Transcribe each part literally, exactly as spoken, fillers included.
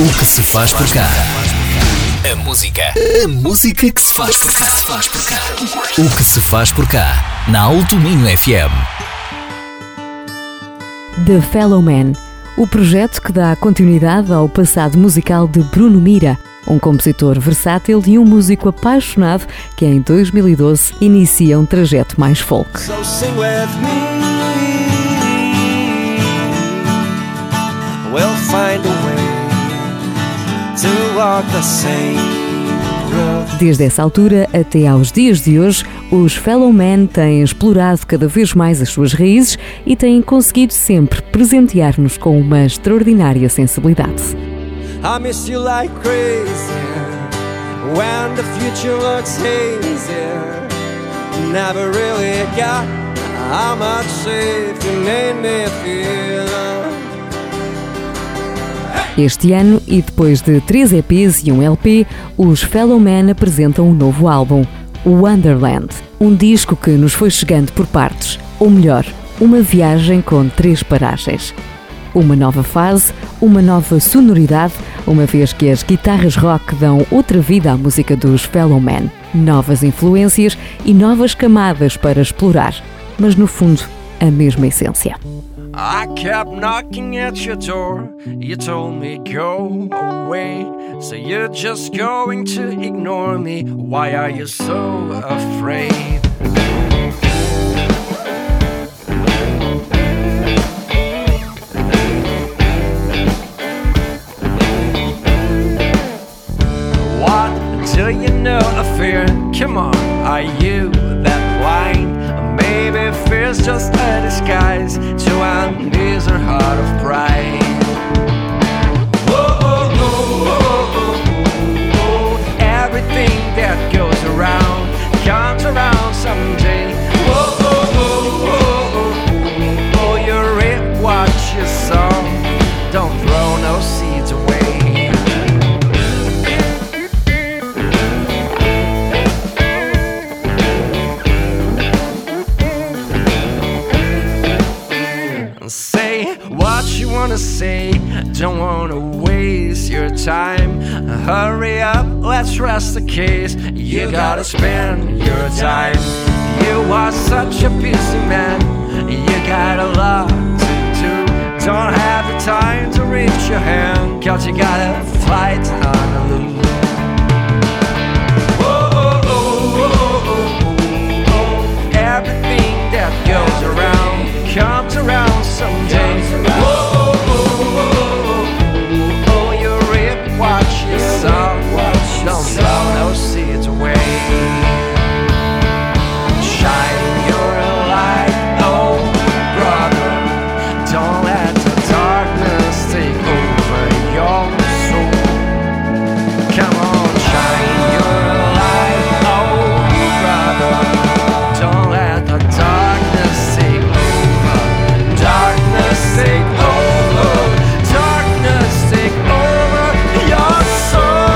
O que se faz por cá. A música. A música que se faz por cá. Faz por cá. O que se faz por cá. Na Alto Minho F M. The Fellow Man. O projeto que dá continuidade ao passado musical de Bruno Mira, um compositor versátil e um músico apaixonado que em dois mil e doze inicia um trajeto mais folk. So sing with me. We'll find a way to walk the same road. Desde essa altura até aos dias de hoje, os Fellow Man têm explorado cada vez mais as suas raízes e têm conseguido sempre presentear-nos com uma extraordinária sensibilidade. I miss you like crazy when the future looks hazy. Never really got how much safe you made me feel. Este ano, e depois de três E Pês e um L P, os Fellow Man apresentam um novo álbum, Wonderland, um disco que nos foi chegando por partes, ou melhor, uma viagem com três paragens. Uma nova fase, uma nova sonoridade, uma vez que as guitarras rock dão outra vida à música dos Fellow Man. Novas influências e novas camadas para explorar, mas no fundo, a mesma essência. I kept knocking at your door. You told me go away. So you're just going to ignore me. Why are you so afraid? What do you know of fear? Come on, are you that blind? Maybe fear's just a disguise to unease her heart of pride. Whoa, oh, oh, oh, oh, oh. Everything that goes around comes around someday. Whoa, oh, oh, oh, oh, oh. You reap what you sow. Don't throw no seeds away. Say what you wanna say, don't wanna waste your time. Hurry up, let's rest the case. You gotta spend your time. You are such a busy man, you got a lot to do. Don't have the time to reach your hand, cause you got a flight on the loop. Whoa, oh, oh, oh, oh, oh. Everything that goes around comes around someday. Whoa, oh, oh, oh, oh, oh, you reap what you sow. Don't throw no seeds away. Shine your light, oh brother. Don't let the darkness take over your soul. Come on, shine your light, oh brother. Don't let the darkness take over. Darkness take over. Darkness take over your soul.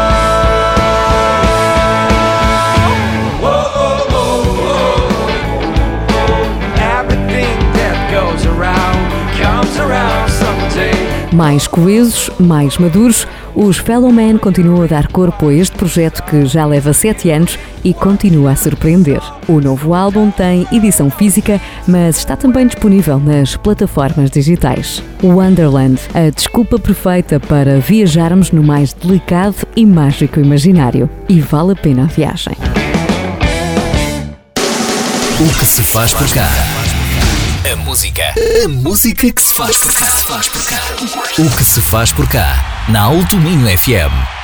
Whoa, oh, oh, oh, oh. Everything that goes around comes around someday. Mais coesos, mais maduros, os Fellow Man continuam a dar corpo a este projeto que já leva sete anos e continua a surpreender. O novo álbum tem edição física, mas está também disponível nas plataformas digitais. Wonderland, a desculpa perfeita para viajarmos no mais delicado e mágico imaginário. E vale a pena a viagem. O que se faz por cá. A música. A música que se faz por cá. Faz por cá. O que se faz por cá. Na Alto Minho F M.